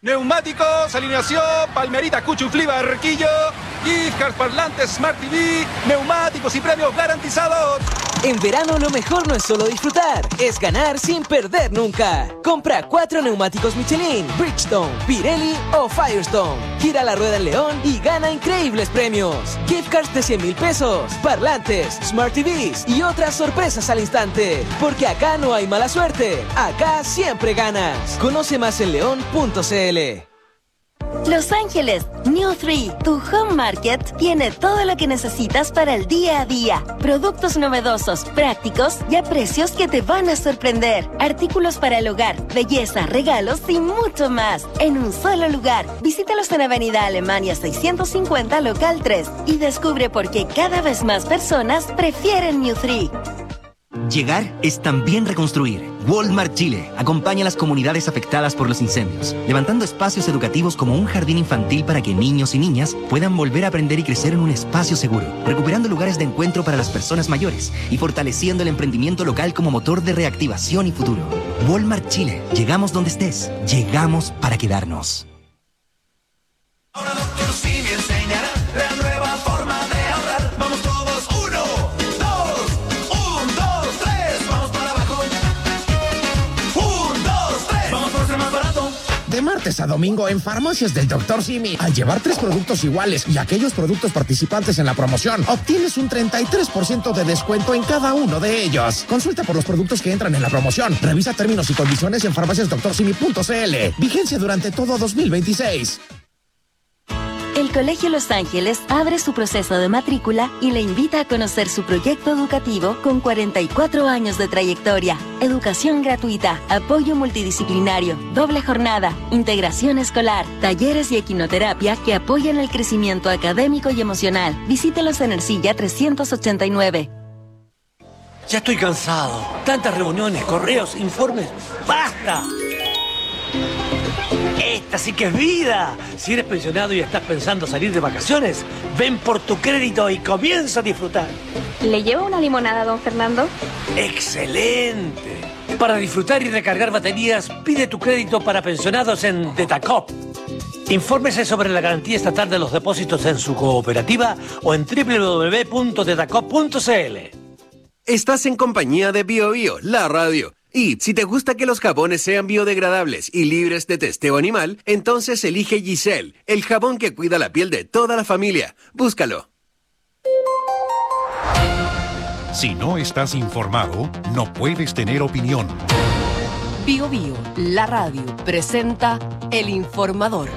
Neumáticos, alineación, palmerita, cuchuflí, barquillo, gift cards, parlantes, Smart TV, neumáticos y premios garantizados. En verano lo mejor no es solo disfrutar, es ganar sin perder nunca. Compra 4 neumáticos Michelin, Bridgestone, Pirelli o Firestone. Gira la rueda en León y gana increíbles premios. Gift cards de 100,000 pesos, parlantes, Smart TVs y otras sorpresas al instante. Porque acá no hay mala suerte, acá siempre ganas. Conoce más en león.cl. Los Ángeles, New 3, tu home market, tiene todo lo que necesitas para el día a día. Productos novedosos, prácticos y a precios que te van a sorprender. Artículos para el hogar, belleza, regalos y mucho más. En un solo lugar. Visítalos en Avenida Alemania 650, local 3. Y descubre por qué cada vez más personas prefieren New 3. Llegar es también reconstruir. Walmart Chile acompaña a las comunidades afectadas por los incendios, levantando espacios educativos como un jardín infantil para que niños y niñas puedan volver a aprender y crecer en un espacio seguro, recuperando lugares de encuentro para las personas mayores y fortaleciendo el emprendimiento local como motor de reactivación y futuro. Walmart Chile. Llegamos donde estés. Llegamos para quedarnos. Ahora Dr. Simi enseñará la nueva forma de ahorrar. Vamos todos, 1, 2, 1, 2, 3, vamos para abajo. 1, 2, 3, vamos por ser más barato. De martes a domingo en Farmacias del Dr. Simi, al llevar 3 productos iguales y aquellos productos participantes en la promoción, obtienes un 33% de descuento en cada uno de ellos. Consulta por los productos que entran en la promoción. Revisa términos y condiciones en farmaciasdoctorsimi.cl. Vigencia durante todo 2026. El Colegio Los Ángeles abre su proceso de matrícula y le invita a conocer su proyecto educativo con 44 años de trayectoria. Educación gratuita, apoyo multidisciplinario, doble jornada, integración escolar, talleres y equinoterapia que apoyan el crecimiento académico y emocional. Visítelos en Ercilla 389. Ya estoy cansado. Tantas reuniones, correos, informes. ¡Basta! Esta sí que es vida. Si eres pensionado y estás pensando salir de vacaciones, ven por tu crédito y comienza a disfrutar. ¿Le llevo una limonada, don Fernando? ¡Excelente! Para disfrutar y recargar baterías, pide tu crédito para pensionados en Detacop. Infórmese sobre la garantía estatal de los depósitos en su cooperativa o en www.detacop.cl. Estás en compañía de BioBio, la radio. Y si te gusta que los jabones sean biodegradables y libres de testeo animal, entonces elige Giselle, el jabón que cuida la piel de toda la familia. Búscalo. Si no estás informado, no puedes tener opinión. BioBio, la radio, presenta El Informador.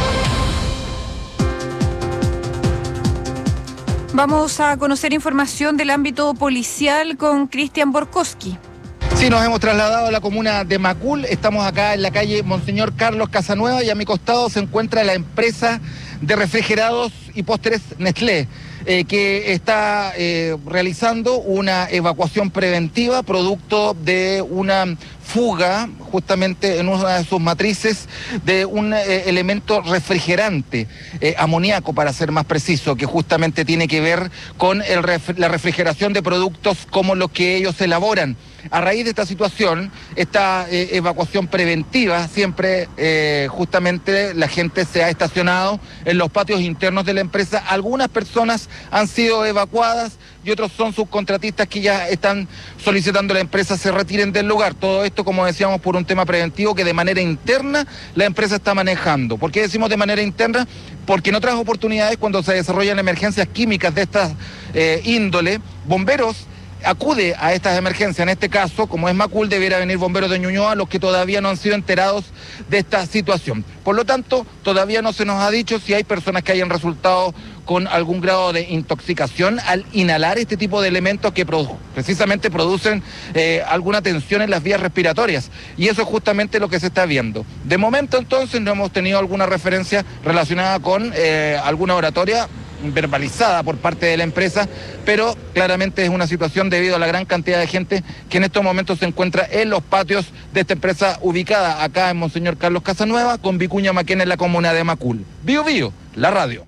Vamos a conocer información del ámbito policial con Cristian Borkowski. Sí, nos hemos trasladado a la comuna de Macul. Estamos acá en la calle Monseñor Carlos Casanueva y a mi costado se encuentra la empresa de refrigerados y postres Nestlé, que está realizando una evacuación preventiva producto de una fuga justamente en una de sus matrices de un elemento refrigerante, amoníaco para ser más preciso, que justamente tiene que ver con la refrigeración de productos como los que ellos elaboran. A raíz de esta situación, esta evacuación preventiva, siempre justamente la gente se ha estacionado en los patios internos de la empresa. Algunas personas han sido evacuadas y otros son subcontratistas que ya están solicitando a la empresa se retiren del lugar. Todo esto, como decíamos, por un tema preventivo que de manera interna la empresa está manejando. ¿Por qué decimos de manera interna? Porque en otras oportunidades, cuando se desarrollan emergencias químicas de esta índole, bomberos acude a estas emergencias. En este caso, como es Macul, debiera venir bomberos de Ñuñoa, los que todavía no han sido enterados de esta situación. Por lo tanto, todavía no se nos ha dicho si hay personas que hayan resultado con algún grado de intoxicación al inhalar este tipo de elementos que precisamente producen alguna tensión en las vías respiratorias. Y eso es justamente lo que se está viendo. De momento, entonces, no hemos tenido alguna referencia relacionada con alguna oratoria verbalizada por parte de la empresa, pero claramente es una situación debido a la gran cantidad de gente que en estos momentos se encuentra en los patios de esta empresa ubicada acá en Monseñor Carlos Casanueva con Vicuña Maquena en la comuna de Macul. BioBio, la radio.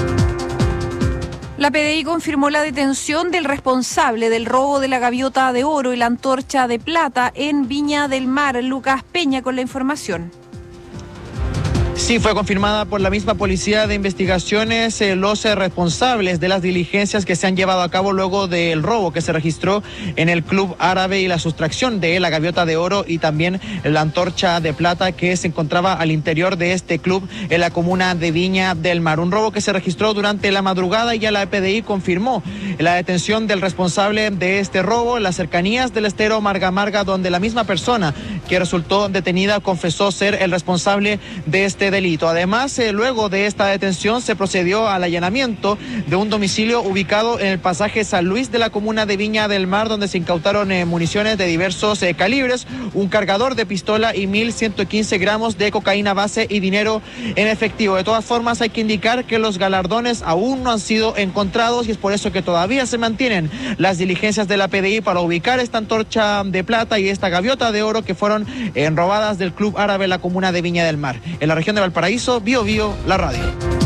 La PDI confirmó la detención del responsable del robo de la gaviota de oro y la antorcha de plata en Viña del Mar. Lucas Peña con la información. Sí, fue confirmada por la misma Policía de Investigaciones los responsables de las diligencias que se han llevado a cabo luego del robo que se registró en el Club Árabe y la sustracción de la gaviota de oro y también la antorcha de plata que se encontraba al interior de este club en la comuna de Viña del Mar. Un robo que se registró durante la madrugada y ya la EPDI confirmó la detención del responsable de este robo en las cercanías del estero Marga Marga, donde la misma persona que resultó detenida confesó ser el responsable de este delito. Además, luego de esta detención se procedió al allanamiento de un domicilio ubicado en el pasaje San Luis de la comuna de Viña del Mar, donde se incautaron municiones de diversos calibres, un cargador de pistola y 1.115 gramos de cocaína base y dinero en efectivo. De todas formas, hay que indicar que los galardones aún no han sido encontrados y es por eso que todavía se mantienen las diligencias de la PDI para ubicar esta antorcha de plata y esta gaviota de oro que fueron robadas del Club Árabe en la comuna de Viña del Mar. En la región de Valparaíso, Bio Bio, la radio.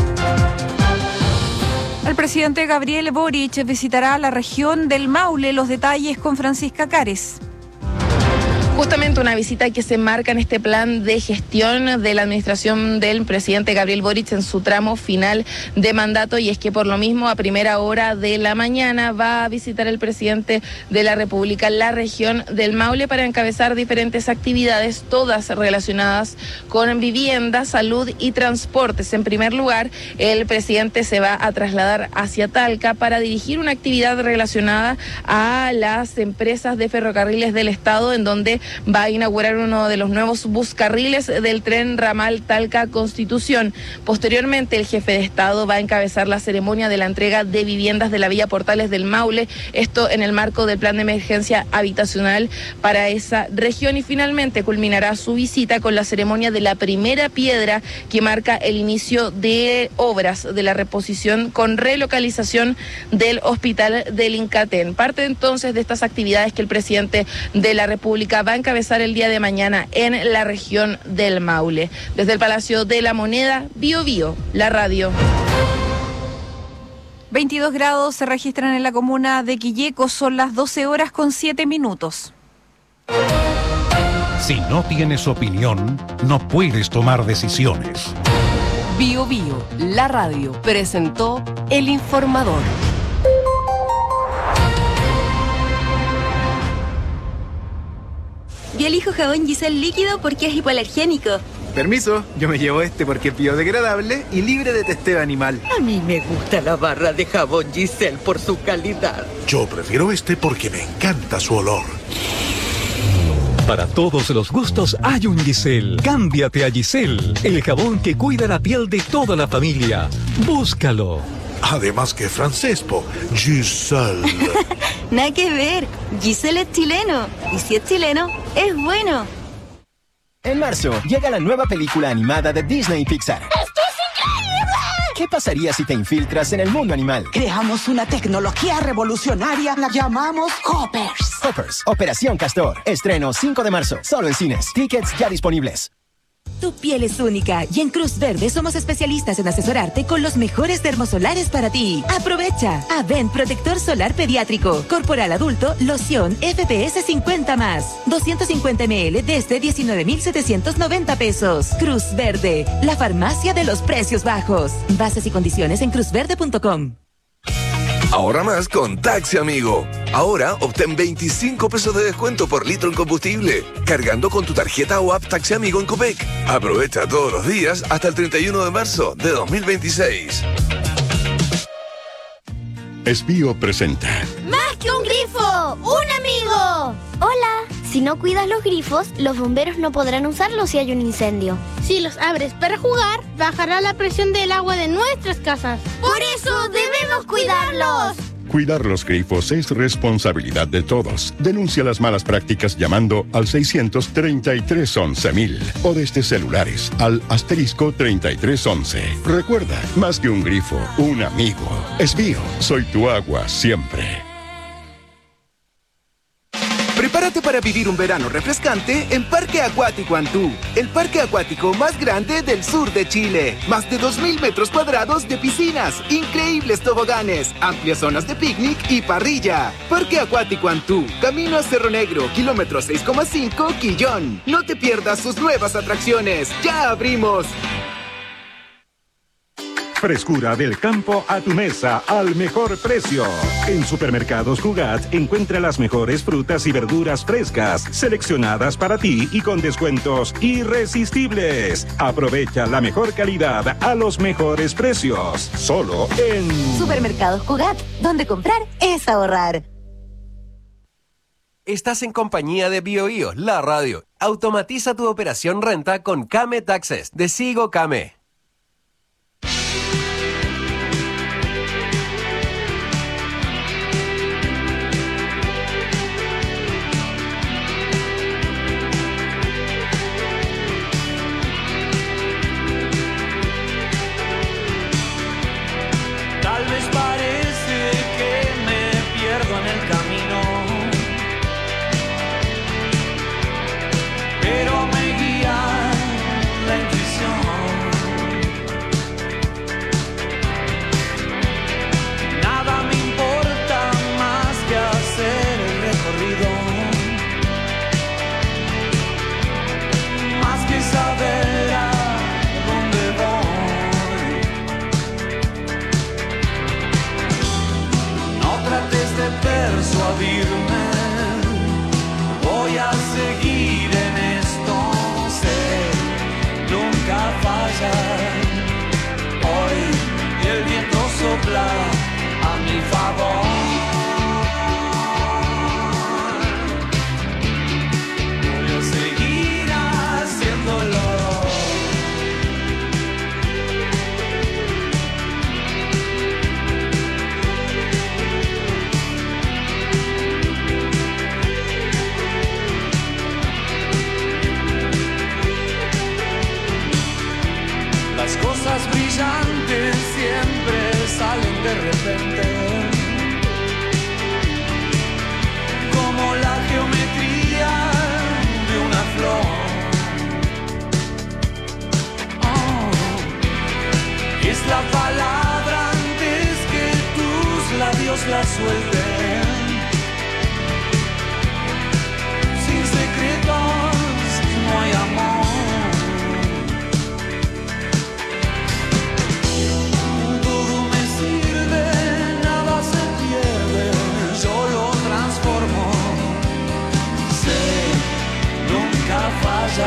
El presidente Gabriel Boric visitará la región del Maule. Los detalles con Francisca Cares. Justamente una visita que se marca en este plan de gestión de la administración del presidente Gabriel Boric en su tramo final de mandato, y es que por lo mismo a primera hora de la mañana va a visitar el presidente de la República la región del Maule para encabezar diferentes actividades, todas relacionadas con vivienda, salud y transportes. En primer lugar, el presidente se va a trasladar hacia Talca para dirigir una actividad relacionada a las empresas de ferrocarriles del Estado, en donde va a inaugurar uno de los nuevos buscarriles del tren ramal Talca-Constitución. Posteriormente, el jefe de Estado va a encabezar la ceremonia de la entrega de viviendas de la Villa Portales del Maule, esto en el marco del plan de emergencia habitacional para esa región, y finalmente culminará su visita con la ceremonia de la primera piedra que marca el inicio de obras de la reposición con relocalización del hospital del Incatén. Parte entonces de estas actividades que el presidente de la República va a encabezar el día de mañana en la región del Maule. Desde el Palacio de la Moneda, Bio Bio, la radio. 22 grados se registran en la comuna de Quilleco, son las 12:07. Si no tienes opinión, no puedes tomar decisiones. Bio Bio, la radio, presentó El Informador. Yo elijo jabón Giselle líquido porque es hipoalergénico. Permiso, yo me llevo este porque es biodegradable y libre de testeo animal. A mí me gusta la barra de jabón Giselle por su calidad. Yo prefiero este porque me encanta su olor. Para todos los gustos hay un Giselle. Cámbiate a Giselle, el jabón que cuida la piel de toda la familia. Búscalo. Además que francés, Giselle. Nada que ver, Giselle es chileno. Y si es chileno, es bueno. En marzo, llega la nueva película animada de Disney y Pixar. ¡Esto es increíble! ¿Qué pasaría si te infiltras en el mundo animal? Creamos una tecnología revolucionaria, la llamamos Hoppers. Hoppers, Operación Castor. Estreno 5 de marzo, solo en cines. Tickets ya disponibles. Tu piel es única y en Cruz Verde somos especialistas en asesorarte con los mejores dermosolares para ti. Aprovecha. Avent Protector Solar Pediátrico. Corporal Adulto, loción FPS 50+. 250 ml desde 19,790 pesos. Cruz Verde, la farmacia de los precios bajos. Bases y condiciones en cruzverde.com. Ahorra más con Taxi Amigo. Ahora obtén 25 pesos de descuento por litro en combustible, cargando con tu tarjeta o app Taxi Amigo en Copec. Aprovecha todos los días hasta el 31 de marzo de 2026. Esbío presenta ¡Más que un grifo! ¡Un amigo! Hola. Si no cuidas los grifos, los bomberos no podrán usarlos si hay un incendio. Si los abres para jugar, bajará la presión del agua de nuestras casas. ¡Por eso debemos cuidarlos! Cuidar los grifos es responsabilidad de todos. Denuncia las malas prácticas llamando al 633-11,000 o desde celulares al *3311. Recuerda, más que un grifo, un amigo. Esbío, soy tu agua siempre. Prepárate para vivir un verano refrescante en Parque Acuático Antú, el parque acuático más grande del sur de Chile. Más de 2,000 metros cuadrados de piscinas, increíbles toboganes, amplias zonas de picnic y parrilla. Parque Acuático Antú, camino a Cerro Negro, kilómetro 6,5, Quillón. No te pierdas sus nuevas atracciones. ¡Ya abrimos! Frescura del campo a tu mesa al mejor precio. En Supermercados Cugat encuentra las mejores frutas y verduras frescas, seleccionadas para ti y con descuentos irresistibles. Aprovecha la mejor calidad a los mejores precios. Solo en Supermercados Cugat, donde comprar es ahorrar. Estás en compañía de BioBio, la radio. Automatiza tu operación renta con Kame Taxes de Sigo Kame. Tal vez parece que me pierdo en el camino, pero me guía la intuición. Nada me importa más que hacer el recorrido, más que saber a dónde voy. No trates de persuadirme, voy a seguir en esto, sé, nunca fallar. Hoy el viento sopla a mi favor. Voy a seguir haciéndolo. Las cosas brillantes siempre salen de repente, como la geometría de una flor. Oh, es la palabra antes que tus labios la suelten. Sin secretos no hay amor. Falla,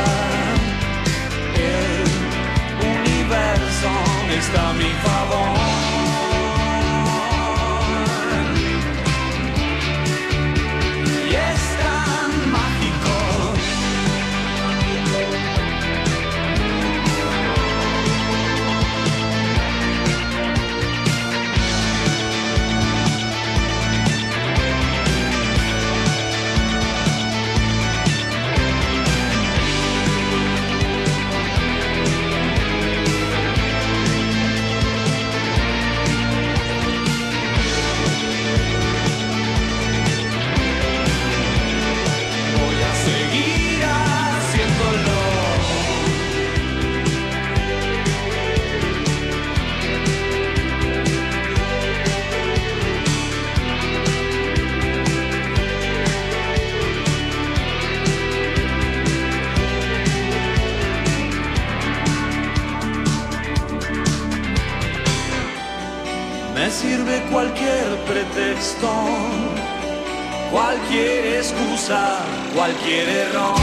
el universo está a mi favor. Y es tan mágico. Me sirve cualquier pretexto, cualquier excusa, cualquier error.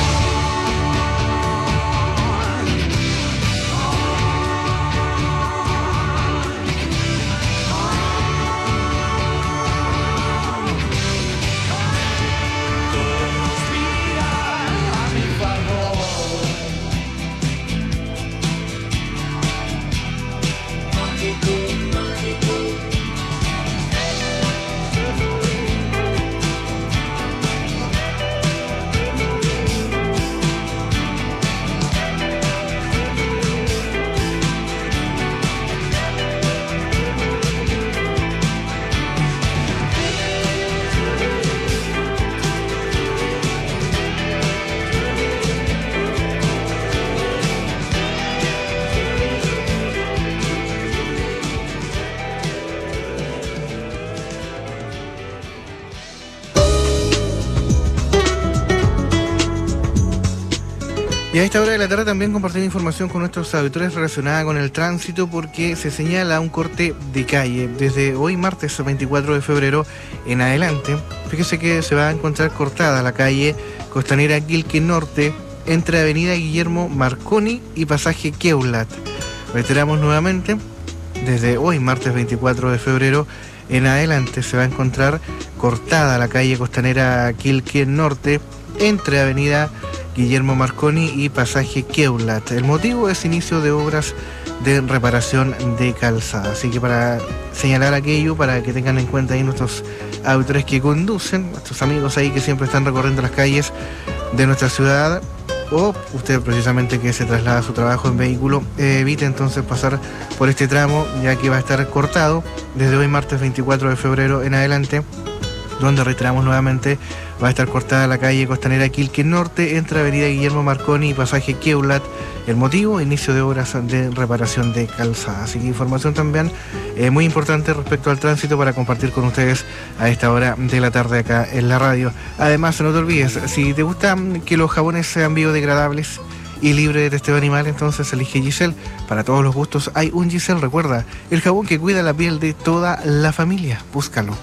Y a esta hora de la tarde también compartir información con nuestros auditores relacionada con el tránsito, porque se señala un corte de calle desde hoy martes 24 de febrero en adelante. Fíjese que se va a encontrar cortada la calle Costanera Quilque Norte entre Avenida Guillermo Marconi y Pasaje Queulat. Reiteramos nuevamente, desde hoy martes 24 de febrero en adelante se va a encontrar cortada la calle Costanera Quilque Norte entre Avenida Guillermo Marconi y Pasaje Queulat. El motivo es inicio de obras de reparación de calzada. Así que para señalar aquello, para que tengan en cuenta ahí nuestros auditores que conducen, nuestros amigos ahí que siempre están recorriendo las calles de nuestra ciudad, o usted precisamente que se traslada a su trabajo en vehículo, evite entonces pasar por este tramo, ya que va a estar cortado desde hoy martes 24 de febrero en adelante, donde reiteramos nuevamente va a estar cortada la calle Costanera Quilque Norte entre Avenida Guillermo Marconi y Pasaje Queulat. El motivo, inicio de obras de reparación de calzada. Así que información también muy importante respecto al tránsito para compartir con ustedes a esta hora de la tarde acá en la radio. Además, no te olvides, si te gusta que los jabones sean biodegradables y libres de testeo animal, entonces elige Giselle. Para todos los gustos hay un Giselle. Recuerda, el jabón que cuida la piel de toda la familia. Búscalo.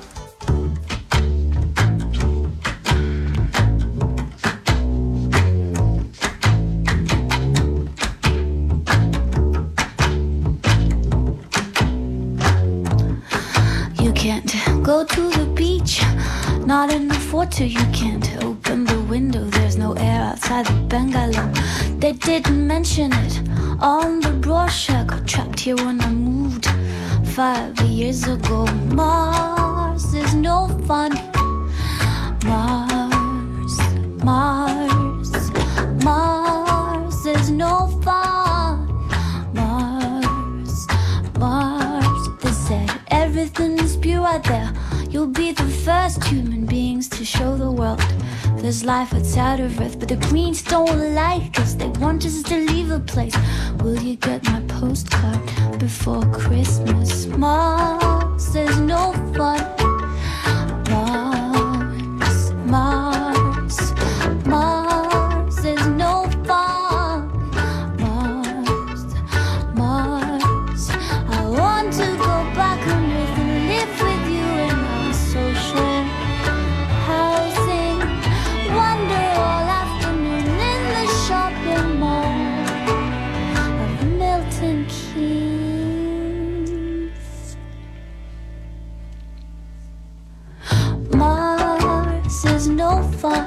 Go to the beach, not enough water, you can't open the window, there's no air outside the bungalow. They didn't mention it on the brochure, got trapped here when I moved 5 years ago. Mars is no fun. Mars is no fun. Mars, they said everything is pure out there. You'll be the first human beings to show the world there's life outside of Earth, but the Greens don't like us. They want us to leave the place. Will you get my postcard before Christmas? Mars is no fun. Mars is no fun. Mars, I want to go back on Earth and live with you in our social housing. Wander all afternoon in the shopping mall of Milton Keynes. Mars is no fun.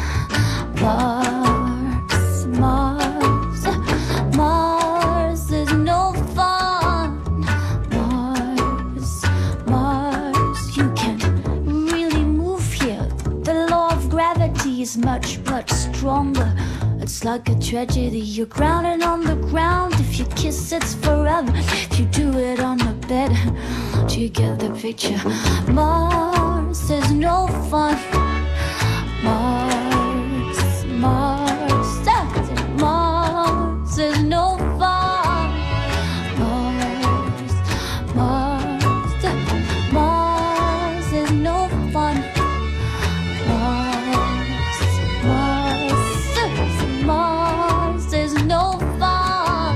Mars is no fun. Mars, you can't really move here. The law of gravity is much, much stronger. It's like a tragedy. You're grounded on the ground. If you kiss, it's forever. If you do it on the bed, do you get the picture? Mars is no fun. Mars is no fun. Mars is no fun. Mars is no fun.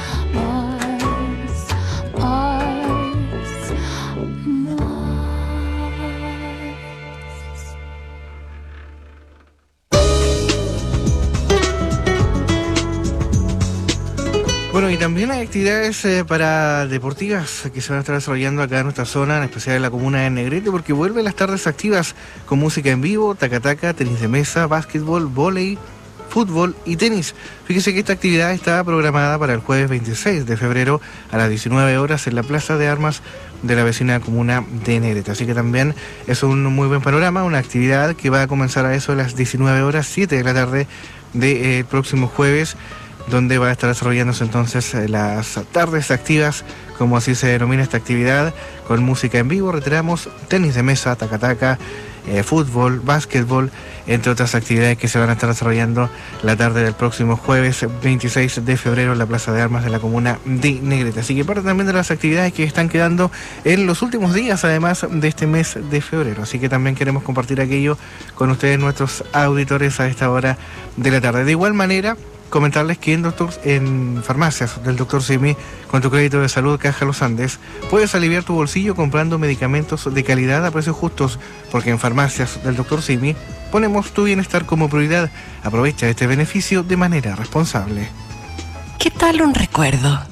Bueno, y también hay actividades para deportivas que se van a estar desarrollando acá en nuestra zona, en especial en la comuna de Negrete, porque vuelven las tardes activas con música en vivo, tacataca, tenis de mesa, básquetbol, vóley, fútbol y tenis. Fíjese que esta actividad está programada para el jueves 26 de febrero a las 19 horas en la Plaza de Armas de la vecina comuna de Negrete. Así que también es un muy buen panorama, una actividad que va a comenzar a eso a las 19 horas, 7 de la tarde del próximo jueves, donde va a estar desarrollándose entonces las tardes activas, como así se denomina esta actividad, con música en vivo, reiteramos, tenis de mesa, tacataca, fútbol, básquetbol, entre otras actividades que se van a estar desarrollando la tarde del próximo jueves 26 de febrero en la Plaza de Armas de la comuna de Negrete. Así que parte también de las actividades que están quedando en los últimos días, además de este mes de febrero. Así que también queremos compartir aquello con ustedes, nuestros auditores, a esta hora de la tarde. De igual manera, comentarles que en farmacias del Dr. Simi, con tu crédito de salud Caja Los Andes, puedes aliviar tu bolsillo comprando medicamentos de calidad a precios justos, porque en farmacias del Dr. Simi ponemos tu bienestar como prioridad. Aprovecha este beneficio de manera responsable. ¿Qué tal un recuerdo?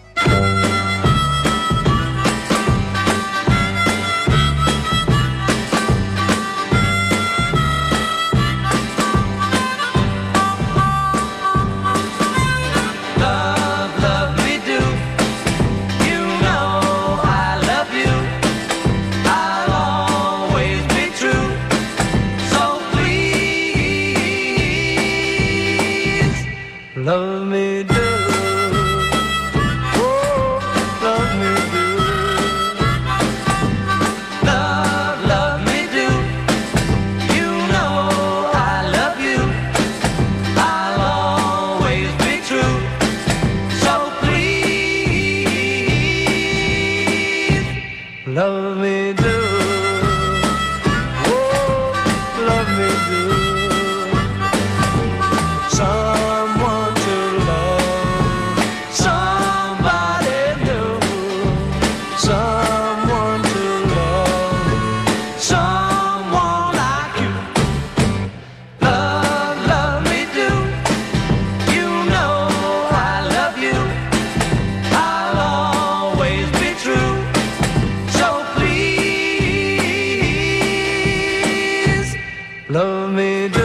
Love me do, oh, love me do. Love me do. You know I love you. I'll always be true. So please, love me do. Oh, love me do. Someone to love, somebody new. Someone to love, someone like you. Love me do. You know I love you. I'll always be true. So please, love me do.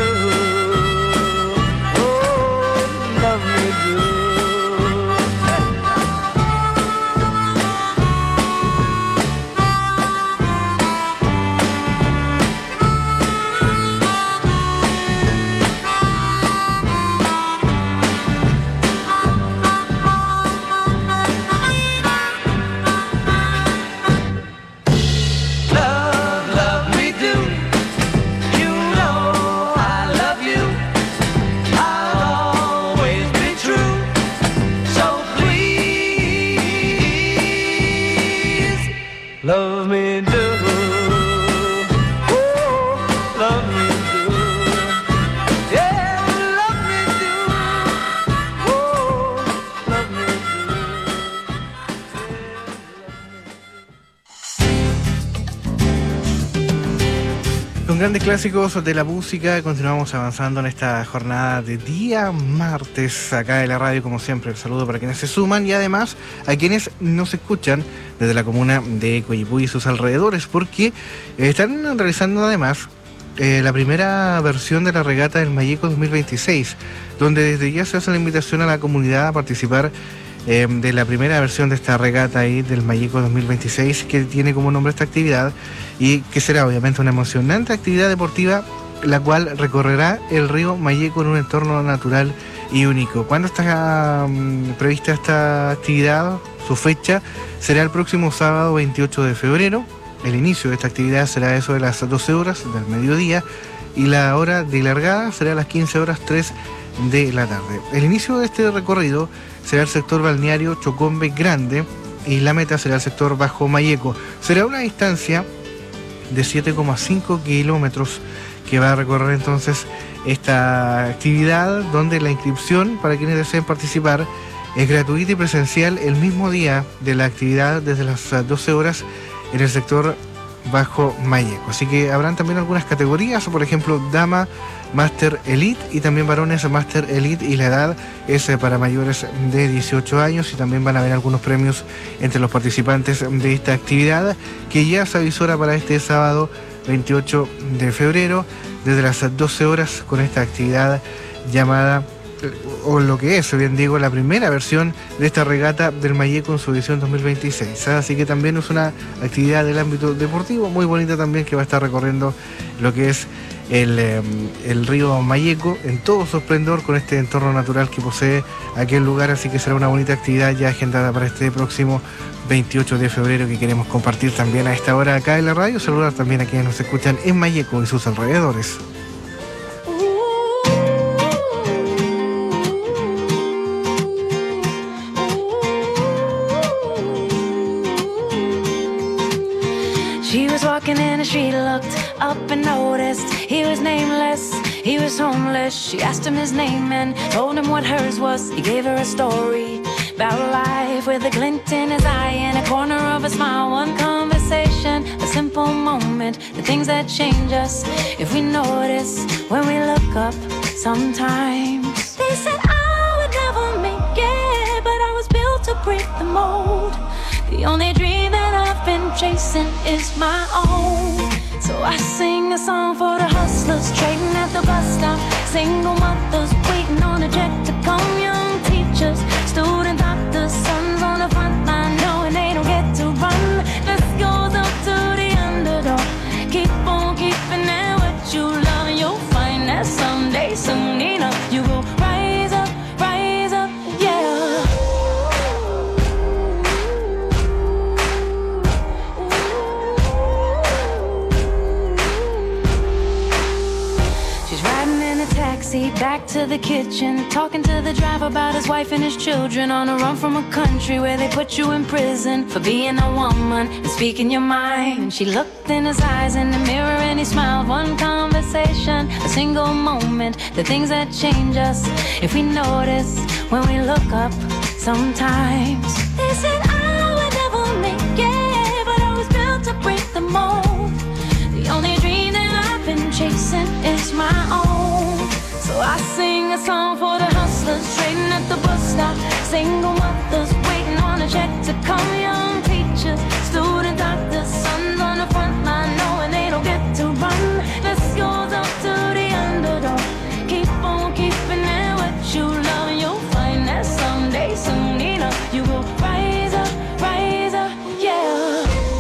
Love me do. You know I love you. I'll always be true. So please, love me do. Oh, love me do. Yeah, love me do. Oh, love me Con grandes clásicos de la música continuamos avanzando en esta jornada de día martes acá en la radio, como siempre. El saludo para quienes se suman y además a quienes nos escuchan desde la comuna de Coyipulli y sus alrededores, porque están realizando además la primera versión de la regata del Mayeco 2026, donde desde ya se hace la invitación a la comunidad a participar de la primera versión de esta regata ahí del Mayeco 2026, que tiene como nombre esta actividad y que será obviamente una emocionante actividad deportiva, la cual recorrerá el río Mayeco en un entorno natural y único. ¿Cuándo está prevista esta actividad? Su fecha será el próximo sábado 28 de febrero. El inicio de esta actividad será eso de las 12 horas del mediodía y la hora de largada será a las 15 horas 3 de la tarde. El inicio de este recorrido será el sector balneario Chocombe Grande y la meta será el sector Bajo Mayeco. Será una distancia de 7,5 kilómetros que va a recorrer entonces esta actividad, donde la inscripción para quienes deseen participar es gratuita y presencial el mismo día de la actividad desde las 12 horas en el sector Bajo Mayeco. Así que habrán también algunas categorías, por ejemplo, Dama Master Elite y también varones Master Elite, y la edad es para mayores de 18 años, y también van a haber algunos premios entre los participantes de esta actividad que ya se avisora para este sábado 28 de febrero desde las 12 horas con esta actividad llamada, o lo que es, bien digo, la primera versión de esta regata del Mayeco en su edición 2026. Así que también es una actividad del ámbito deportivo muy bonita también, que va a estar recorriendo lo que es el río Mayeco en todo su esplendor, con este entorno natural que posee aquel lugar. Así que será una bonita actividad ya agendada para este próximo 28 de febrero, que queremos compartir también a esta hora acá en la radio. Saludar también a quienes nos escuchan en Mayeco y sus alrededores. She was walking in the street, looked up and noticed he was nameless. He was homeless, she asked him his name and told him what hers was. He gave her a story about life with a glint in his eye and a corner of a smile. One conversation, a simple moment, the things that change us if we notice when we look up sometimes. They said I would never make it, but I was built to break the mold. The only dream that I've been chasing is my own. So I sing a song for the hustlers trading at the bus stop, single mothers waiting on a check to come, young teachers, student doctors, sons on the front line knowing they don't get to run. This goes up to the underdog. Keep on keeping at what you love, and you'll find that someday, soon enough, you will rise up, yeah. Taxi back to the kitchen, talking to the driver about his wife and his children, on a run from a country where they put you in prison for being a woman and speaking your mind. And she looked in his eyes in the mirror and he smiled. One conversation, a single moment, the things that change us if we notice when we look up sometimes. They said I would never make it, but I was built to break the mold. The only dream that I've been chasing is my own. So I sing a song for the hustlers trading at the bus stop, single mothers waiting on a check to come, young teachers, student doctors, sons on the front line knowing they don't get to run. This goes up to the underdog. Keep on keeping at what you love, and you'll find that someday, soon enough, you will rise up, yeah.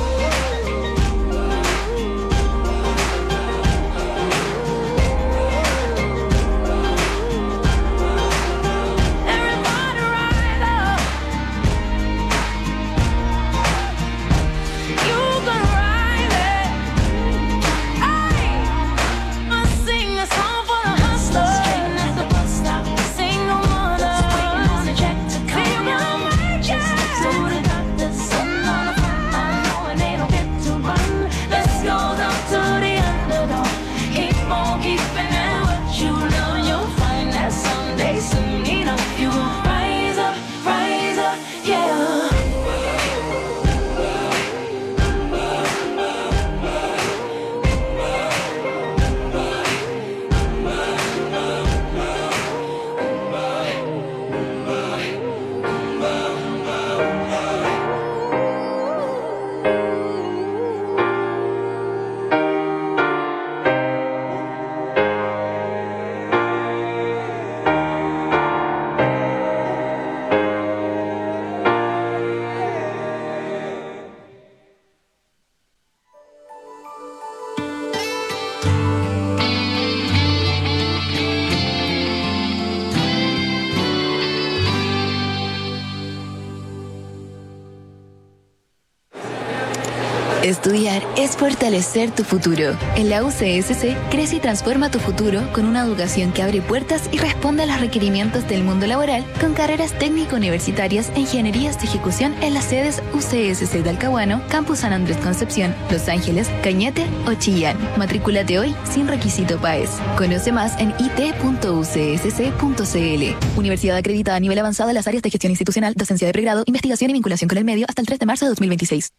Estudiar es fortalecer tu futuro. En la UCSC, crece y transforma tu futuro con una educación que abre puertas y responde a los requerimientos del mundo laboral con carreras técnico-universitarias e ingenierías de ejecución en las sedes UCSC Talcahuano, Campus San Andrés Concepción, Los Ángeles, Cañete o Chillán. Matrículate hoy sin requisito PAES. Conoce más en it.ucsc.cl. Universidad acreditada a nivel avanzado en las áreas de gestión institucional, docencia de pregrado, investigación y vinculación con el medio hasta el 3 de marzo de 2026.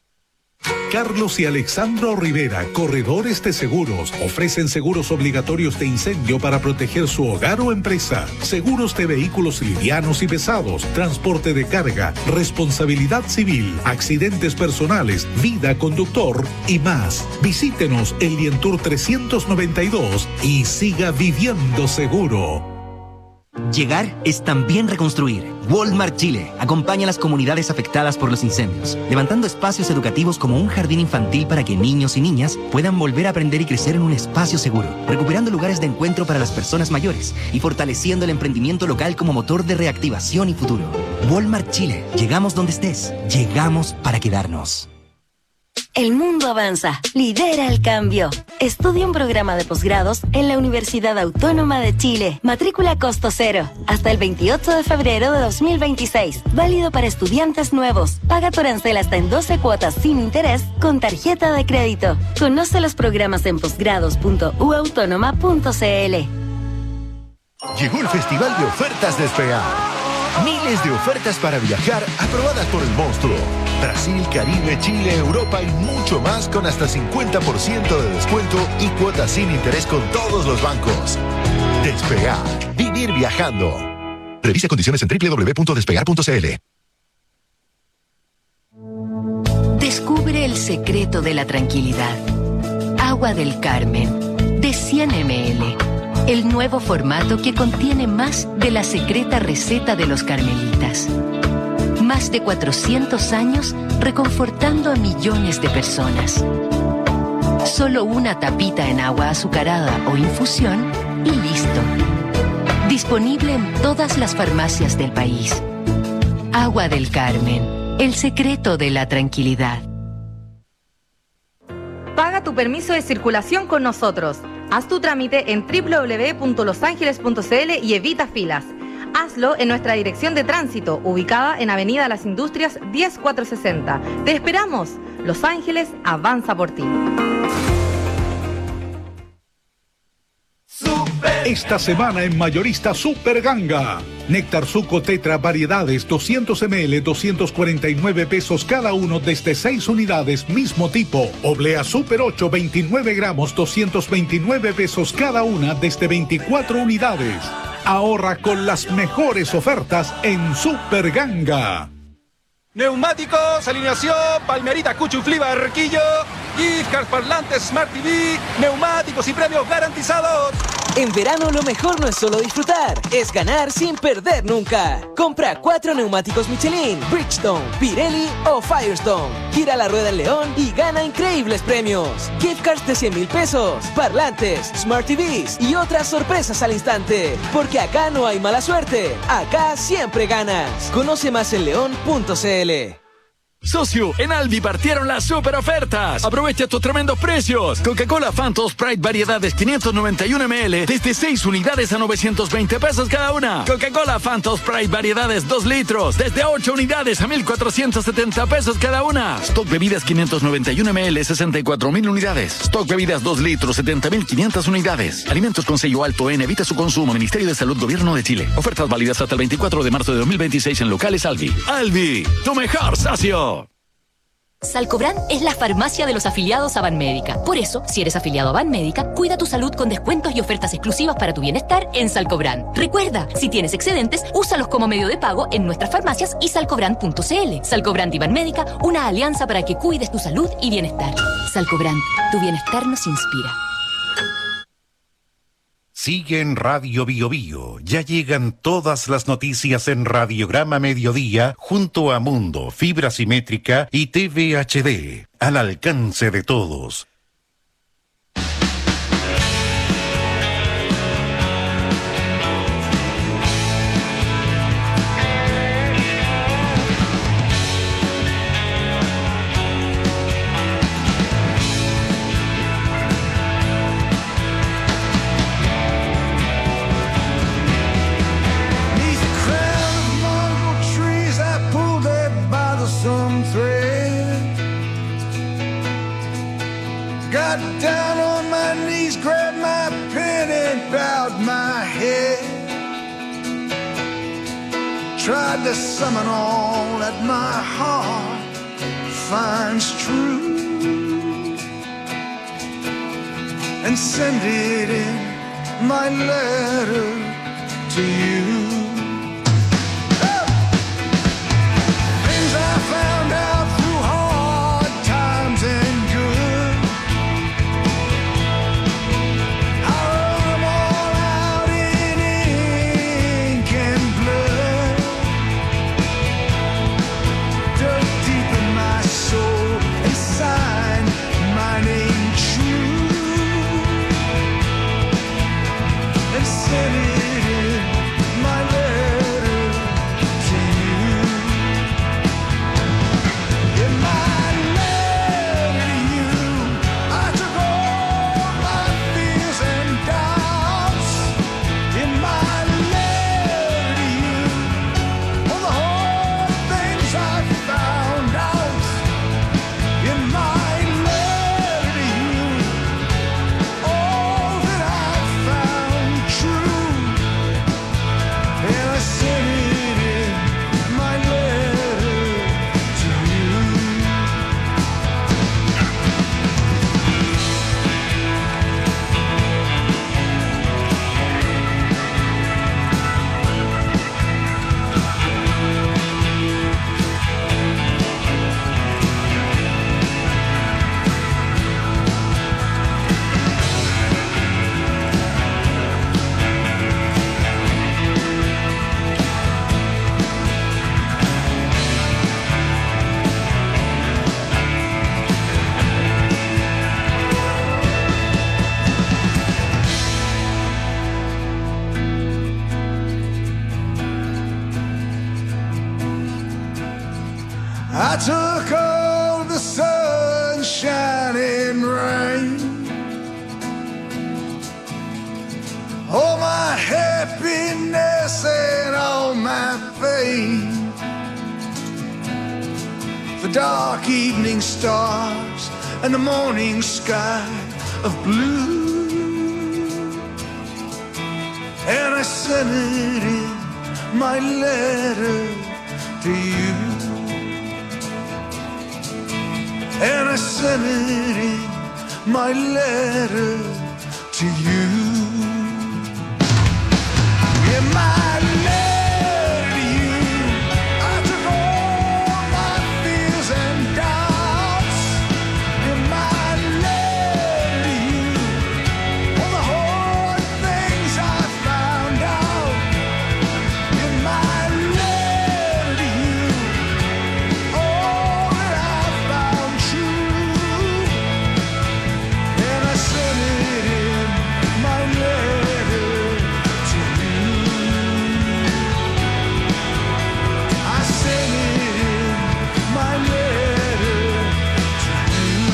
Carlos y Alexandro Rivera, corredores de seguros, ofrecen seguros obligatorios de incendio para proteger su hogar o empresa, seguros de vehículos livianos y pesados, transporte de carga, responsabilidad civil, accidentes personales, vida conductor y más. Visítenos en Lientour 392 y siga viviendo seguro. Llegar es también reconstruir. Walmart Chile acompaña a las comunidades afectadas por los incendios, levantando espacios educativos como un jardín infantil para que niños y niñas puedan volver a aprender y crecer en un espacio seguro, recuperando lugares de encuentro para las personas mayores y fortaleciendo el emprendimiento local como motor de reactivación y futuro. Walmart Chile, llegamos donde estés, llegamos para quedarnos. El mundo avanza. Lidera el cambio. Estudia un programa de posgrados en la Universidad Autónoma de Chile. Matrícula costo cero. Hasta el 28 de febrero de 2026. Válido para estudiantes nuevos. Paga tu arancel hasta en 12 cuotas sin interés con tarjeta de crédito. Conoce los programas en posgrados.uautónoma.cl. Llegó el Festival de Ofertas Despegar. Miles de ofertas para viajar aprobadas por el monstruo. Brasil, Caribe, Chile, Europa y mucho más con hasta 50% de descuento y cuotas sin interés con todos los bancos. Despegar. Vivir viajando. Revisa condiciones en www.despegar.cl. Descubre el secreto de la tranquilidad. Agua del Carmen, de 100 ml. El nuevo formato que contiene más de la secreta receta de los carmelitas. Más de 400 años reconfortando a millones de personas. Solo una tapita en agua azucarada o infusión y listo. Disponible en todas las farmacias del país. Agua del Carmen, el secreto de la tranquilidad. Paga tu permiso de circulación con nosotros. Haz tu trámite en www.losangeles.cl y evita filas. Hazlo en nuestra dirección de tránsito, ubicada en Avenida Las Industrias 10460. ¡Te esperamos! Los Ángeles avanza por ti. Esta semana en Mayorista Super Ganga. Néctar Suco Tetra variedades 200 ml, 249 pesos cada uno desde 6 unidades, mismo tipo. Oblea Super 8, 29 gramos, 229 pesos cada una desde 24 unidades. Ahorra con las mejores ofertas en Super Ganga. Neumáticos, alineación, Palmerita, Cuchuflí, Barquillo, gift card, parlantes, Smart TV, neumáticos y premios garantizados. En verano lo mejor no es solo disfrutar, es ganar sin perder nunca. Compra 4 neumáticos Michelin, Bridgestone, Pirelli o Firestone. Gira la rueda en León y gana increíbles premios. Gift cards de 100,000 pesos, parlantes, Smart TVs y otras sorpresas al instante. Porque acá no hay mala suerte, acá siempre ganas. Conoce más en león.cl. Socio, en Aldi partieron las super ofertas. Aprovecha estos tremendos precios. Coca-Cola Phantom Sprite variedades 591 ml desde 6 unidades a 920 pesos cada una. Coca-Cola Phantom Sprite variedades 2 litros desde 8 unidades a 1,470 pesos cada una. Stock bebidas 591 ml 64,000 unidades. Stock bebidas 2 litros 70,500 unidades. Alimentos con sello alto N, evita su consumo. Ministerio de Salud, Gobierno de Chile. Ofertas válidas hasta el 24 de marzo de 2026 en locales Aldi. Aldi, tu mejor socio. Salcobrand es la farmacia de los afiliados a Banmédica. Por eso, si eres afiliado a Banmédica, cuida tu salud con descuentos y ofertas exclusivas para tu bienestar en Salcobrand. Recuerda, si tienes excedentes, úsalos como medio de pago en nuestras farmacias y salcobrand.cl. Salcobrand y Banmédica, una alianza para que cuides tu salud y bienestar. Salcobrand, tu bienestar nos inspira. Sigue en Radio Bio Bio. Ya llegan todas las noticias en Radiograma Mediodía junto a Mundo, Fibra Simétrica y TV HD. Al alcance de todos. Got down on my knees, grabbed my pen and bowed my head. Tried to summon all that my heart finds true and send it in my letter to you. Things I found out through hard times and good, I wrote them all out in ink and blood. Dug deep in my soul and signed my name true and sent it in my I took all the sunshine and rain, all my happiness and all my pain, the dark evening stars and the morning sky of blue, and I sent it in my letter to you, and I sent it in my letter to you. In my letter to you, I took all my fears and doubts. In my letter to you, all the hard things I found out. In my letter to you, all that I found true, and I sent it in my letter to you. I sent it in my letter to you.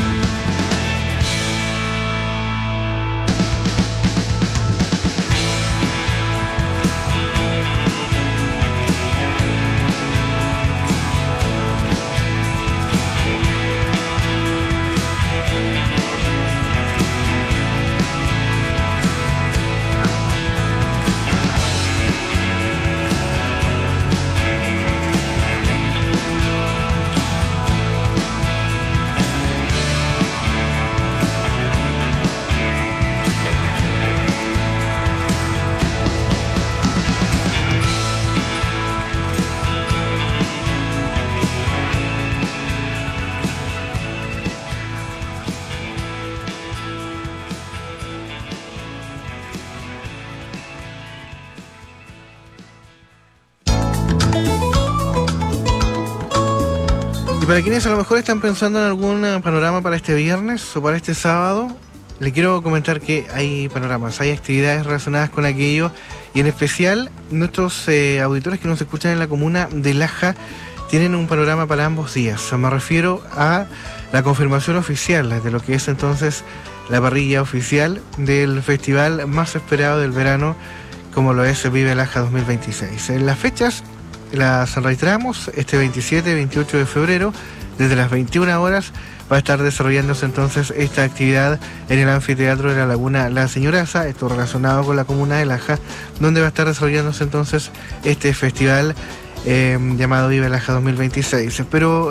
Y para quienes a lo mejor están pensando en algún panorama para este viernes o para este sábado, les quiero comentar que hay panoramas, hay actividades relacionadas con aquello, y en especial nuestros auditores que nos escuchan en la comuna de Laja tienen un panorama para ambos días. Me refiero a la confirmación oficial de lo que es entonces la parrilla oficial del festival más esperado del verano, como lo es Vive Laja 2026. En las fechas las reiteramos: este 27 y 28 de febrero, desde las 21 horas, va a estar desarrollándose entonces esta actividad en el anfiteatro de la Laguna La Señoraza, esto relacionado con la comuna de Laja, donde va a estar desarrollándose entonces este festival llamado Vive Laja 2026. Pero,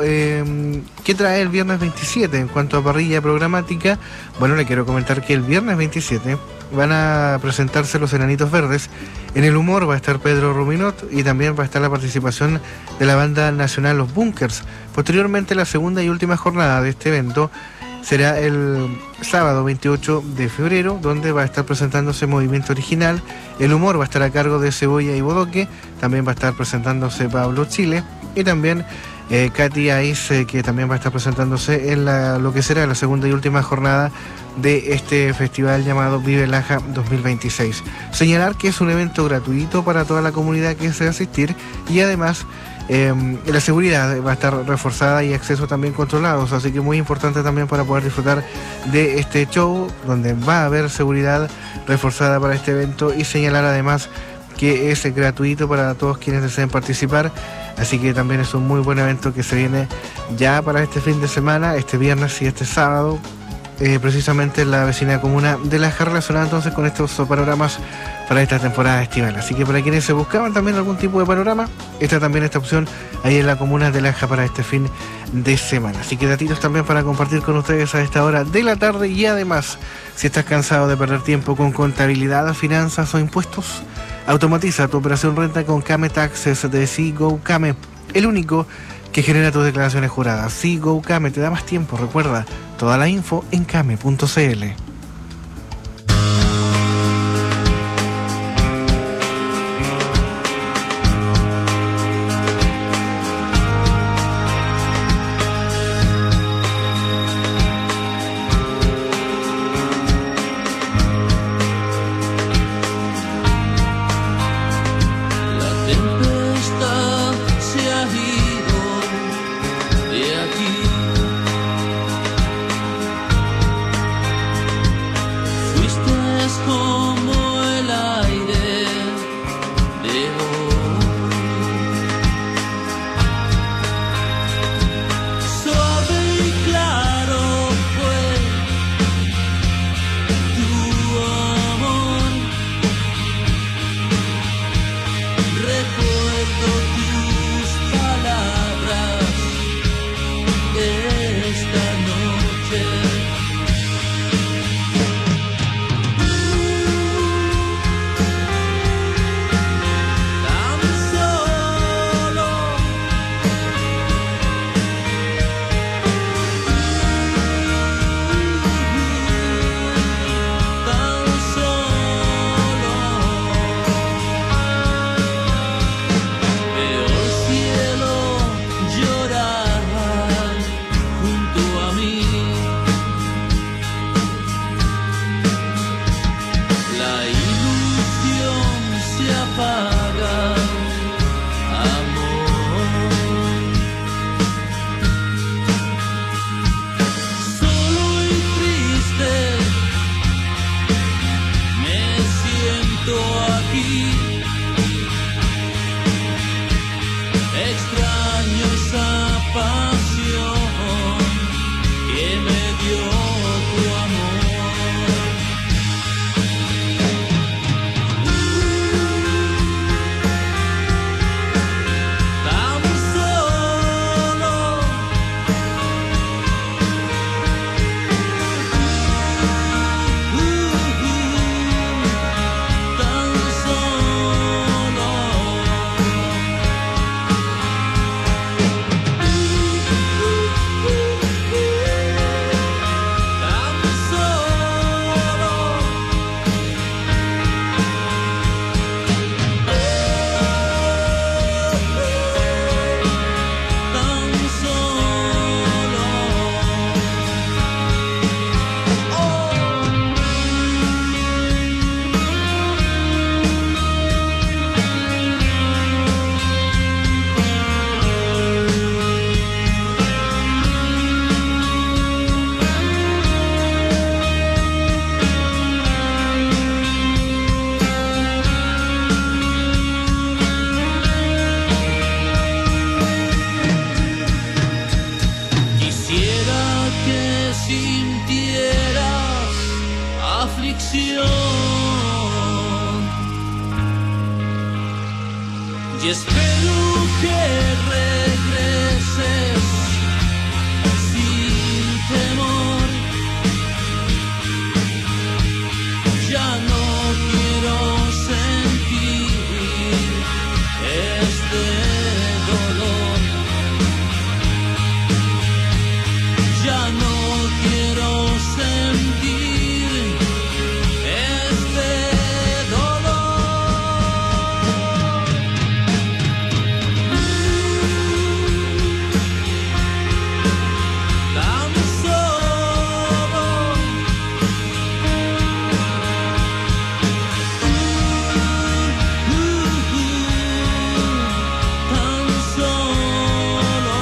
¿qué trae el viernes 27 en cuanto a parrilla programática? Bueno, le quiero comentar que el viernes 27 van a presentarse los Enanitos Verdes. En el humor va a estar Pedro Ruminot y también va a estar la participación de la banda nacional Los Bunkers. Posteriormente, la segunda y última jornada de este evento será el sábado 28 de febrero, donde va a estar presentándose Movimiento Original. El humor va a estar a cargo de Cebolla y Bodoque. También va a estar presentándose Pablo Chile y también Katy Ice, que también va a estar presentándose en lo que será la segunda y última jornada de este festival llamado Vive Laja 2026. Señalar que es un evento gratuito para toda la comunidad que desea asistir, y además la seguridad va a estar reforzada y acceso también controlados, así que muy importante también para poder disfrutar de este show, donde va a haber seguridad reforzada para este evento, y señalar además que es gratuito para todos quienes deseen participar, así que también es un muy buen evento que se viene ya para este fin de semana, este viernes y este sábado, precisamente en la vecina comuna de Laja, relacionada entonces con estos panoramas para esta temporada estival. Así que para quienes se buscaban también algún tipo de panorama, está también esta opción ahí en la comuna de Laja para este fin de semana. Así que datitos también para compartir con ustedes a esta hora de la tarde. Y además, si estás cansado de perder tiempo con contabilidad, finanzas o impuestos, automatiza tu operación renta con Kame Taxes de Seago Kame, el único que genera tus declaraciones juradas. Seago Kame te da más tiempo. Recuerda, toda la info en kame.cl. Extraño esa pasión que me dio tu amor. Tan solo, tan solo. Quisiera que sintieras aflicción y espero que regreses sin temor. Ya no quiero sentir este dolor. Ya no quiero sentir este dolor. Tan solo, tan solo.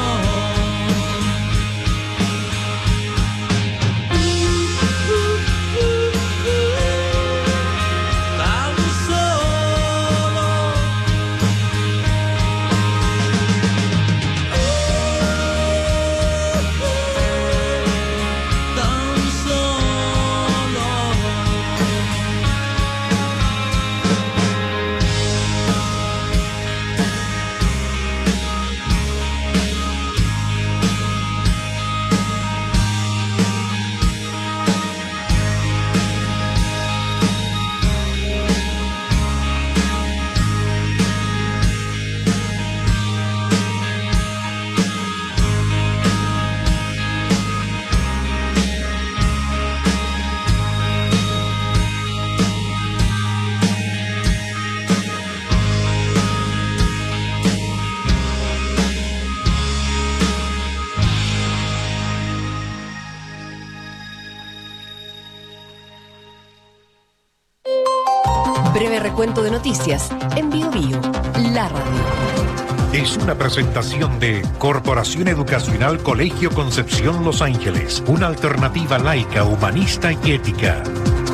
Tan solo, tan solo. Breve recuento de noticias en BioBio, la radio. Es una presentación de Corporación Educacional Colegio Concepción Los Ángeles, una alternativa laica, humanista y ética.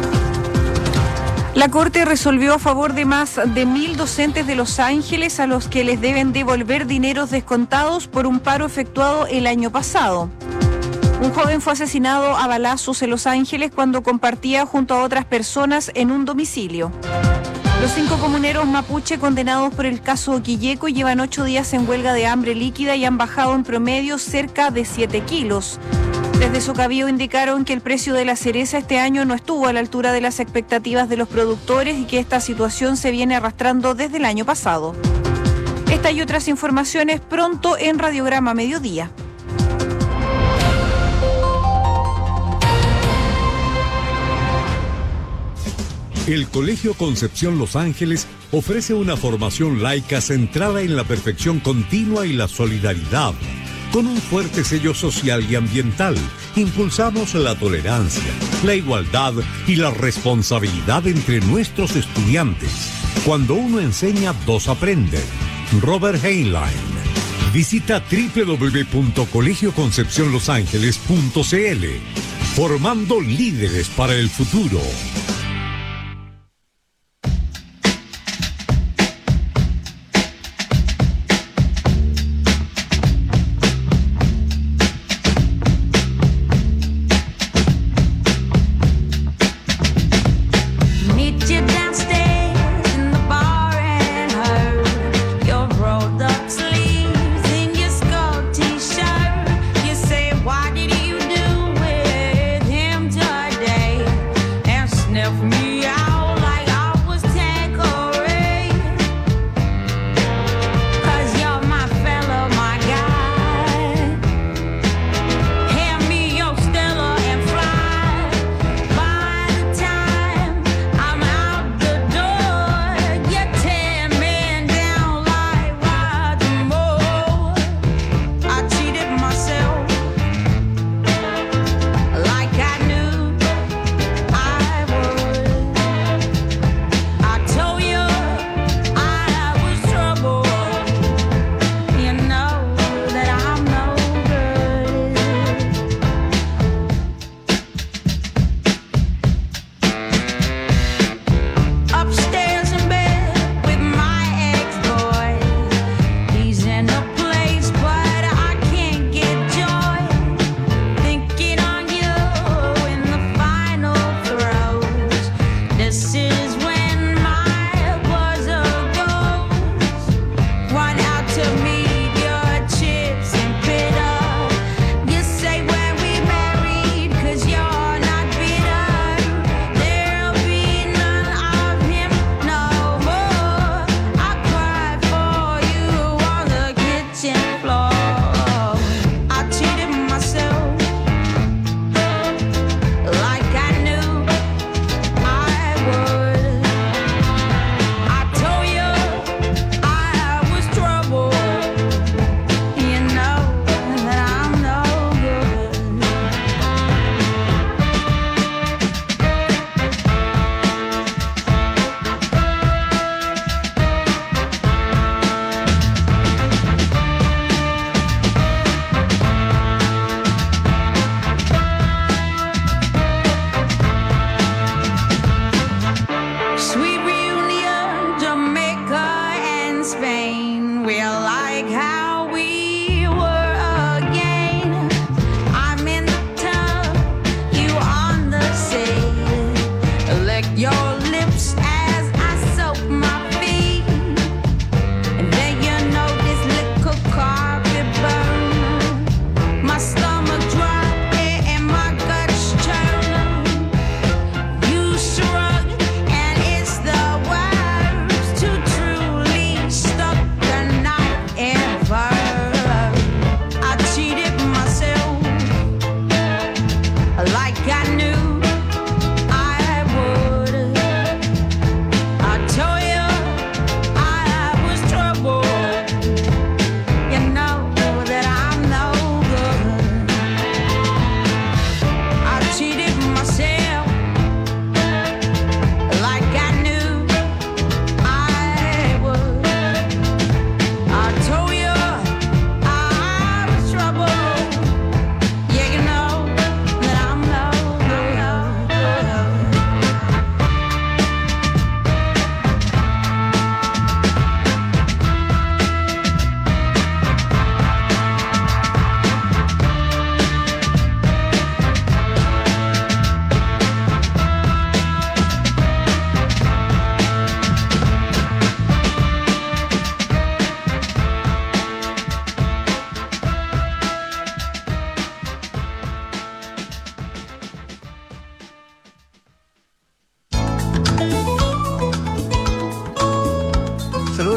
La Corte resolvió a favor de más de 1.000 docentes de Los Ángeles a los que les deben devolver dineros descontados por un paro efectuado el año pasado. Un joven fue asesinado a balazos en Los Ángeles cuando compartía junto a otras personas en un domicilio. Los 5 comuneros mapuche condenados por el caso Quilleco llevan 8 días en huelga de hambre líquida y han bajado en promedio cerca de 7 kilos. Desde Socavío indicaron que el precio de la cereza este año no estuvo a la altura de las expectativas de los productores y que esta situación se viene arrastrando desde el año pasado. Esta y otras informaciones pronto en Radiograma Mediodía. El Colegio Concepción Los Ángeles ofrece una formación laica centrada en la perfección continua y la solidaridad. Con un fuerte sello social y ambiental, impulsamos la tolerancia, la igualdad y la responsabilidad entre nuestros estudiantes. Cuando uno enseña, dos aprenden. Robert Heinlein. Visita www.colegioconcepcionlosangeles.cl. Formando líderes para el futuro.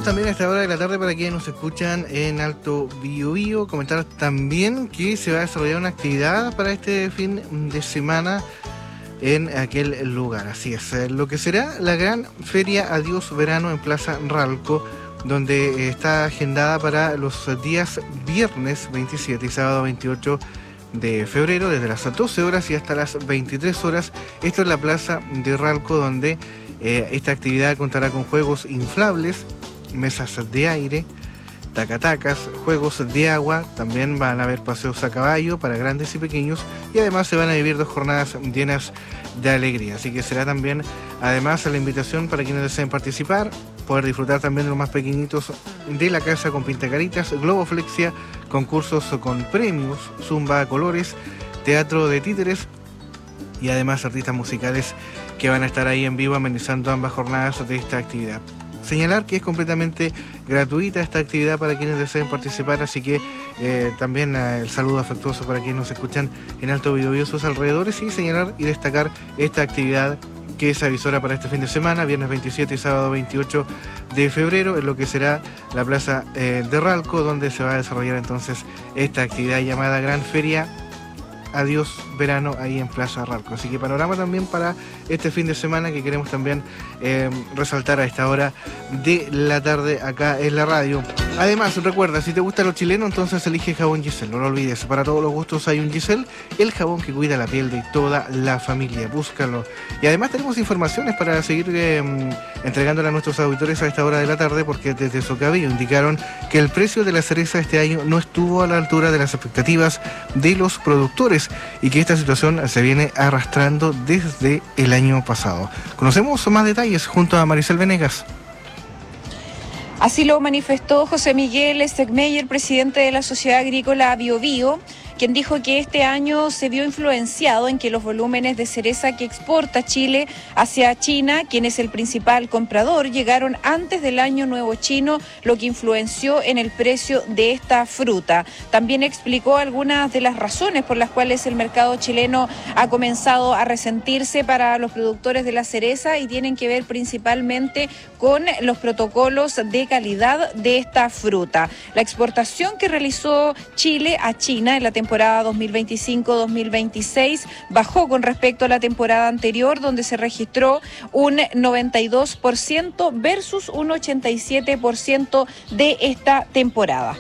también a esta hora de la tarde para quienes nos escuchan en Alto Biobío. Comentar también que se va a desarrollar una actividad para este fin de semana en aquel lugar. Así es, lo que será la gran feria Adiós Verano en Plaza Ralco, donde está agendada para los días viernes 27 y sábado 28 de febrero, desde las 12 horas y hasta las 23 horas. Esto es la Plaza de Ralco, donde esta actividad contará con juegos inflables, mesas de aire, tacatacas, juegos de agua, también van a haber paseos a caballo para grandes y pequeños, y además se van a vivir 2 jornadas llenas de alegría. Así que será también, además, la invitación para quienes deseen participar, poder disfrutar también de los más pequeñitos de la casa con pintacaritas, globoflexia, concursos con premios, zumba a colores, teatro de títeres y además artistas musicales que van a estar ahí en vivo amenizando ambas jornadas de esta actividad. Señalar que es completamente gratuita esta actividad para quienes deseen participar, así que también el saludo afectuoso para quienes nos escuchan en Alto Biobío, sus alrededores, y señalar y destacar esta actividad que es avisora para este fin de semana, viernes 27 y sábado 28 de febrero, en lo que será la Plaza de Ralco, donde se va a desarrollar entonces esta actividad llamada Gran Feria Adiós Verano ahí en Plaza Ralco. Así que panorama también para este fin de semana que queremos también resaltar a esta hora de la tarde acá en la radio. Además, recuerda, si te gusta lo chileno, entonces elige jabón Giselle. No lo olvides, para todos los gustos hay un Giselle, el jabón que cuida la piel de toda la familia. Búscalo. Y además tenemos informaciones para seguir entregándole a nuestros auditores a esta hora de la tarde, porque desde Socabio indicaron que el precio de la cereza este año no estuvo a la altura de las expectativas de los productores y que esta situación se viene arrastrando desde el año pasado. Conocemos más detalles junto a Maricel Venegas. Así lo manifestó José Miguel Stegmeyer, presidente de la Sociedad Agrícola Biobío, quien dijo que este año se vio influenciado en que los volúmenes de cereza que exporta Chile hacia China, quien es el principal comprador, llegaron antes del Año Nuevo Chino, lo que influenció en el precio de esta fruta. También explicó algunas de las razones por las cuales el mercado chileno ha comenzado a resentirse para los productores de la cereza, y tienen que ver principalmente con los protocolos de calidad de esta fruta. La exportación que realizó Chile a China en la temporada 2025-2026 bajó con respecto a la temporada anterior, donde se registró un 92% versus un 87% de esta temporada.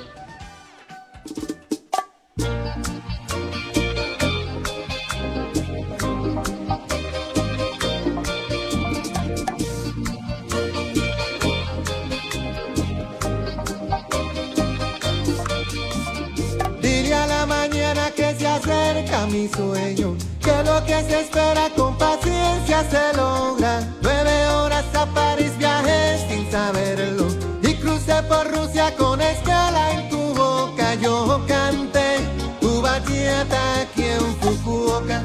Que se acerca mi sueño, que lo que se espera con paciencia se logra. 9 horas a París viajé sin saberlo, y crucé por Rusia con escala en tu boca. Yo canté tu bachata aquí en Fukuoka.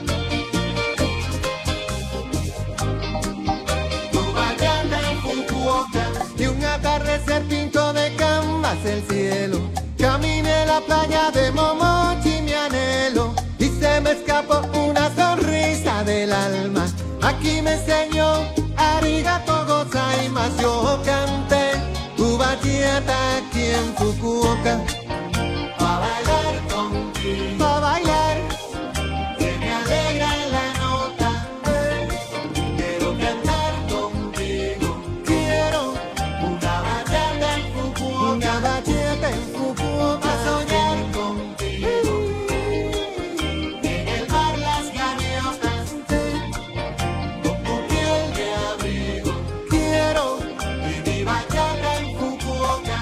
Tu bachata en Fukuoka. Y un atardecer pintó de canvas el cielo. Caminé la playa de Momochi, mi anhelo, y se me escapó una sonrisa del alma. Aquí me enseñó arigato gozaimasu. Yo canté tu bachata aquí en Fukuoka. Pa' bailar contigo, pa' bailar, se me alegra la nota. Quiero cantar contigo, quiero una bachata en Fukuoka, una bachata en Fukuoka, a soñar contigo. En el mar las gaviotas, con tu piel de abrigo, quiero y mi bachata en Fukuoka.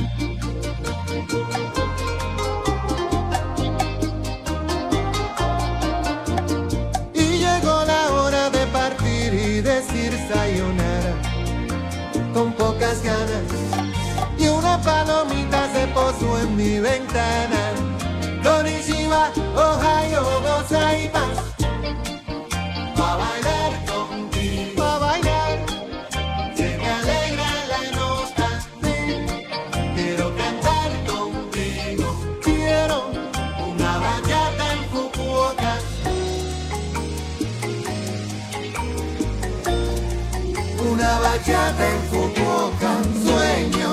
Y llegó la hora de partir y decir sayonara, con pocas ganas, y una palomita se posó en mi ventana. Konnichiwa, Ohio, gozaimasu. Pa' bailar contigo, pa' bailar, se me alegra la nota. Quiero cantar contigo, quiero una bachata en Fukuoka. Una bachata en Fukuoka, sueño.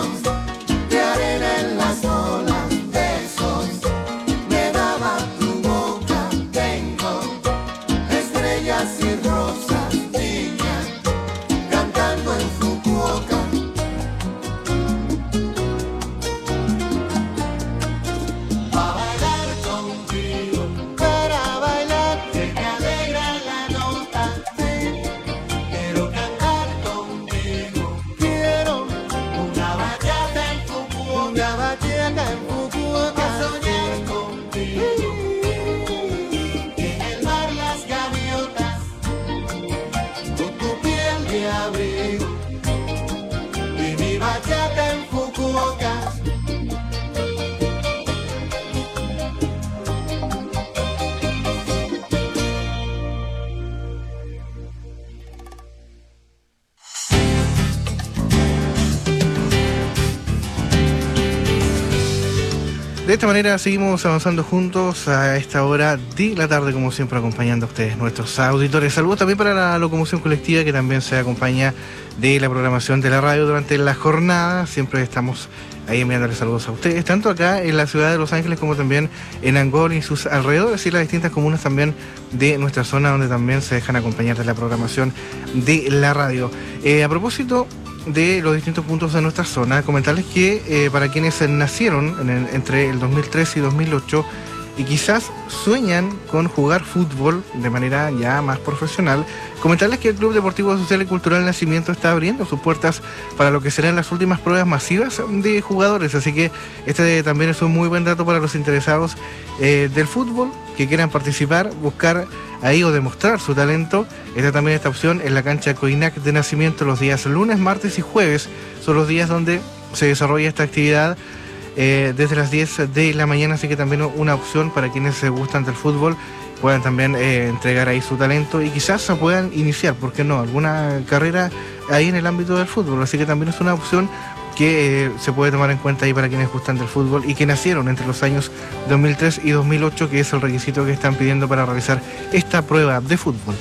De esta manera seguimos avanzando juntos a esta hora de la tarde, como siempre, acompañando a ustedes, nuestros auditores. Saludos también para la locomoción colectiva, que también se acompaña de la programación de la radio durante la jornada. Siempre estamos ahí enviándoles saludos a ustedes, tanto acá en la ciudad de Los Ángeles como también en Angol y sus alrededores, y las distintas comunas también de nuestra zona, donde también se dejan acompañar de la programación de la radio. A propósito de los distintos puntos de nuestra zona, comentarles que para quienes nacieron entre el 2003 y 2008 y quizás sueñan con jugar fútbol de manera ya más profesional, comentarles que el Club Deportivo Social y Cultural Nacimiento está abriendo sus puertas para lo que serán las últimas pruebas masivas de jugadores, así que este también es un muy buen dato para los interesados del fútbol, que quieran participar, buscar ahí o demostrar su talento. Está también esta opción en la cancha Coinac de Nacimiento los días lunes, martes y jueves, son los días donde se desarrolla esta actividad desde las 10 de la mañana, así que también una opción para quienes se gustan del fútbol, puedan también entregar ahí su talento y quizás puedan iniciar, ¿por qué no?, alguna carrera ahí en el ámbito del fútbol, así que también es una opción que se puede tomar en cuenta ahí para quienes gustan del fútbol y que nacieron entre los años 2003 y 2008, que es el requisito que están pidiendo para realizar esta prueba de fútbol.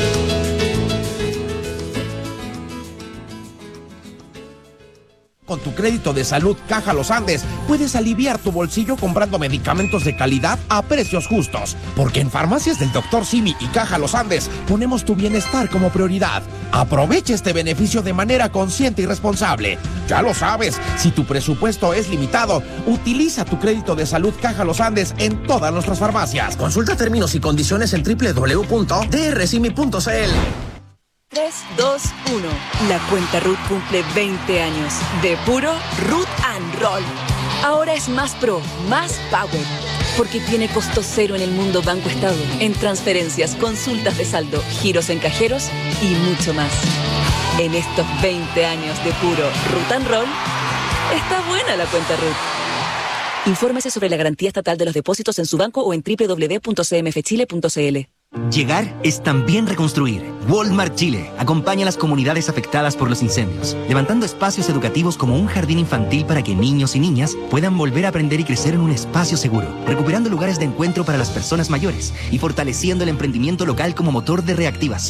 Con tu crédito de salud Caja Los Andes puedes aliviar tu bolsillo comprando medicamentos de calidad a precios justos. Porque en Farmacias del Dr. Simi y Caja Los Andes ponemos tu bienestar como prioridad. Aprovecha este beneficio de manera consciente y responsable. Ya lo sabes, si tu presupuesto es limitado, utiliza tu crédito de salud Caja Los Andes en todas nuestras farmacias. Consulta términos y condiciones en www.drsimi.cl. 3, 2, 1. La cuenta Ruth cumple 20 años. De puro Root and Roll. Ahora es más pro, más power. Porque tiene costo cero en el mundo Banco Estado. En transferencias, consultas de saldo, giros en cajeros y mucho más. En estos 20 años de puro Root and Roll, está buena la cuenta Ruth. Infórmese sobre la garantía estatal de los depósitos en su banco o en www.cmfchile.cl. Llegar es también reconstruir. Walmart Chile acompaña a las comunidades afectadas por los incendios, levantando espacios educativos como un jardín infantil para que niños y niñas puedan volver a aprender y crecer en un espacio seguro, recuperando lugares de encuentro para las personas mayores y fortaleciendo el emprendimiento local como motor de reactivación